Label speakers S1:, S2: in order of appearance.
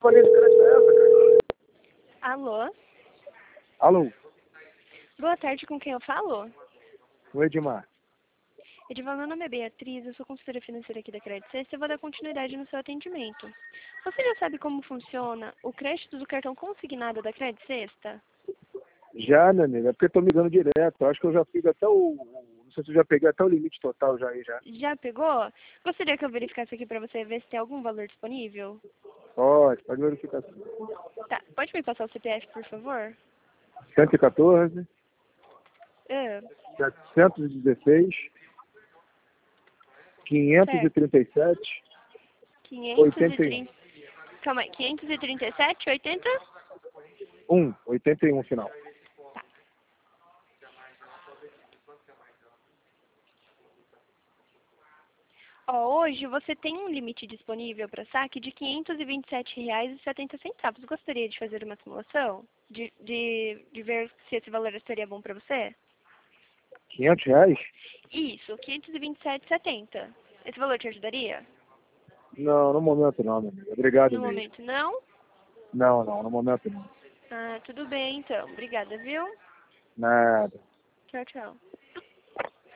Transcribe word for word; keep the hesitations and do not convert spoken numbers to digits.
S1: Falei de crédito é essa, cara?
S2: Alô?
S1: Alô,
S2: Boa tarde, com quem eu falo?
S1: o Edmar.
S2: Edival, meu nome é Beatriz, eu sou consultora financeira aqui da Credit Sexta e eu vou dar continuidade no seu atendimento. Você já sabe como funciona o crédito do cartão consignado da Credit Sexta?
S1: Já, né, amiga? É porque eu tô me ligando direto. Eu acho que eu já fiz até o... Não sei se eu já peguei até o limite total já aí, já.
S2: Já pegou? Gostaria que eu verificasse aqui para você ver se tem algum valor disponível?
S1: Pode, pode verificar assim.
S2: Tá, pode me passar o C P F, por favor?
S1: cento e quatorze,
S2: Ah,
S1: setecentos e dezesseis, quinhentos e
S2: certo.
S1: trinta e sete, oitenta e um.
S2: quinhentos e trinta... Calma aí, quinhentos e trinta e sete, oitenta?
S1: um, oitenta e um final.
S2: Tá. Ó, hoje você tem um limite disponível para saque de quinhentos e vinte e sete reais e setenta centavos. Gostaria de fazer uma simulação? De, de, de ver se esse valor seria bom para você?
S1: quinhentos reais?
S2: Isso, quinhentos e vinte e sete reais e setenta centavos. Esse valor te ajudaria?
S1: Não, no momento não, minha amiga. Obrigado
S2: No
S1: mesmo.
S2: momento não?
S1: Não, não, no momento não.
S2: Ah, tudo bem então. Obrigada, viu?
S1: Nada.
S2: Tchau, tchau.